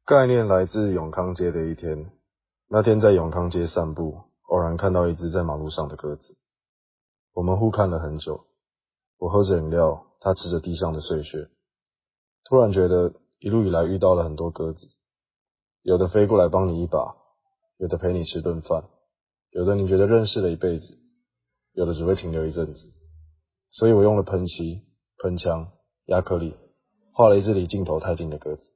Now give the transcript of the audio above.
概念来自永康街的一天。那天在永康街散步，偶然看到一只在马路上的鸽子。我们互看了很久，我喝着饮料，他吃着地上的碎屑。突然觉得一路以来遇到了很多鸽子，有的飞过来帮你一把，有的陪你吃顿饭，有的你觉得认识了一辈子，有的只会停留一阵子。所以我用了喷漆、喷枪、亚克力，画了一只离镜头太近的鸽子。